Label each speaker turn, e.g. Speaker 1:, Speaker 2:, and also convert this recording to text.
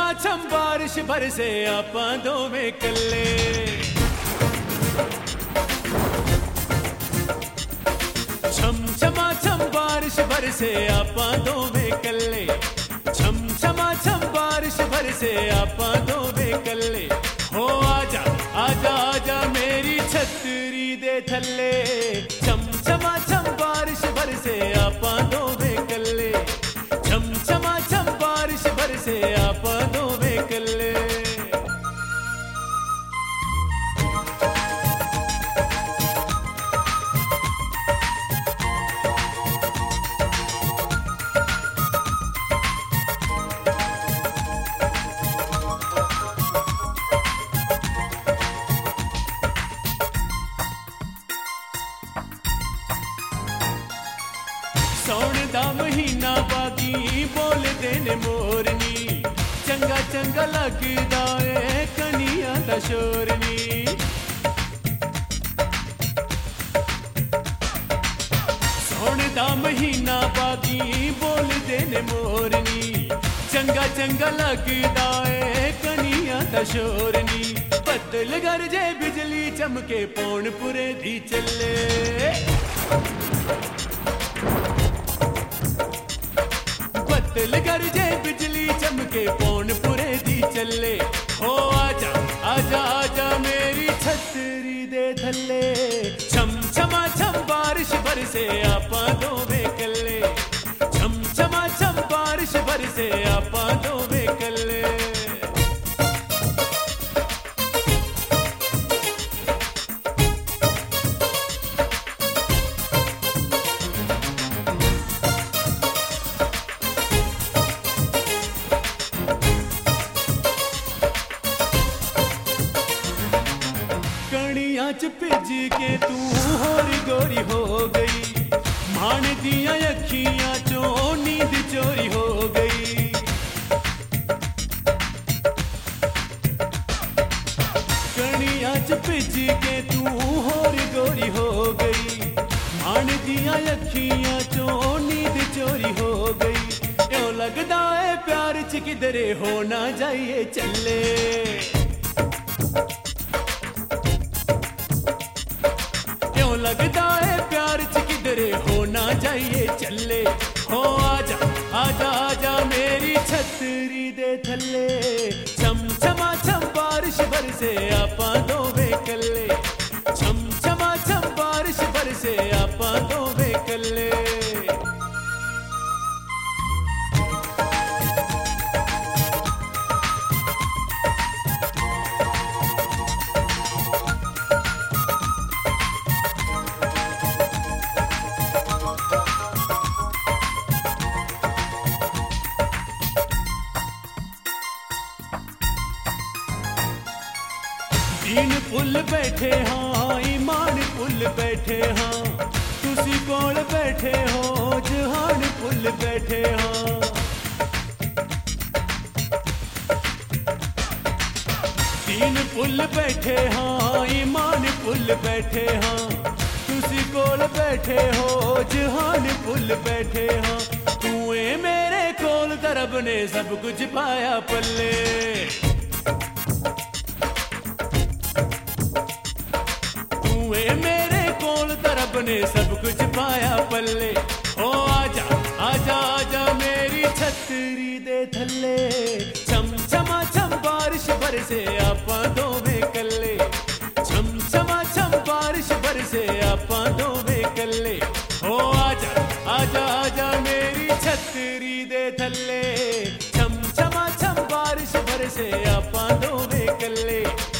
Speaker 1: छम बारिश बरसे आपां दोवें कल्ले। छम बारिश बरसे आपां दोवें कल्ले। छम बारिश बरसे आपां दोवें कल्ले। हो आजा आजा आजा मेरी छतरी दे थल्ले। छम बारिश बरसे आपां दोवें कल्ले। छम बारिश बरसे आपां दोवें कल्ले। सौण दा महीना बागी बोलदे ने मोरनी। चंगा चंगा लगदा ए कनिया दा शोरनी। सौण दा महीना बागी बोलदे ने मोरनी। चंगा चंगा लगदा ए कनिया दा शोरनी। बदल गरजे बिजली चमके पौनपुरे दी चले। बदल गरजे बिजली चमके पौनपुरे दी चले। हो आजा आजा आजा मेरी छतरी दे थल्ले। छम बारिश बरसे आपां दोवें कल्ले। छम बारिश बरसे आपां दोवें कल्ले। कणियां च भिज के तू होरी गोरी हो गई। मान दिया अखियां चों नींद चोरी हो गई। कणियां च भिज के तू होरी गोरी हो गई। मान दिया अखियां चों नींद चोरी हो गई। क्यों लगदा है प्यार च किधरे हो ना जाइए चले। लगदा है प्यार च किधरे हो ना जाइए चले। हो आजा आजा आजा मेरी छतरी दे थल्ले। छम बारिश बरसे आपां दोवें कल्ले। छम बारिश बरसे आपां दोवें कल्ले। दीन पुल बैठे हाँ ईमान पुल बैठे हाँ। तुसी कोल बैठे हो जहान पुल बैठे हाँ। दीन पुल बैठे हाँ ईमान पुल बैठे हाँ। तुसी कोल बैठे हो जहान पुल बैठे हाँ। तू मेरे कोल तरब ने सब कुछ पाया पल्ले। मेरे कोल तरब ने सब कुछ पाया पल्ले। ओ आजा आजा आजा मेरी छतरी दे थल्ले। छम बारिश बरसे आपां दोवें कल्ले। छम बारिश बरसे आपां दोवें कल्ले। ओ आजा आजा आजा मेरी छतरी दे थल्ले। छम बारिश बरसे आपां दोवें कल्ले।